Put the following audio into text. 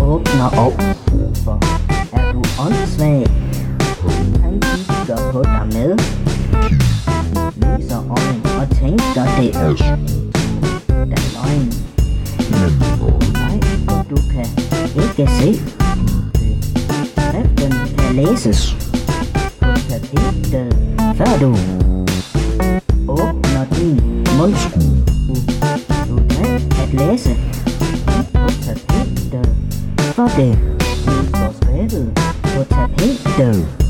åbner op. For er du åndssvag? Han kigger på dig med lyser øjne og tænker det da løgn. Nej, for du kan ikke se. Skriften kan læses på tapetet, før du åbner din mund. Du kan at læse på tapetet, for det står skrevet på tapetet.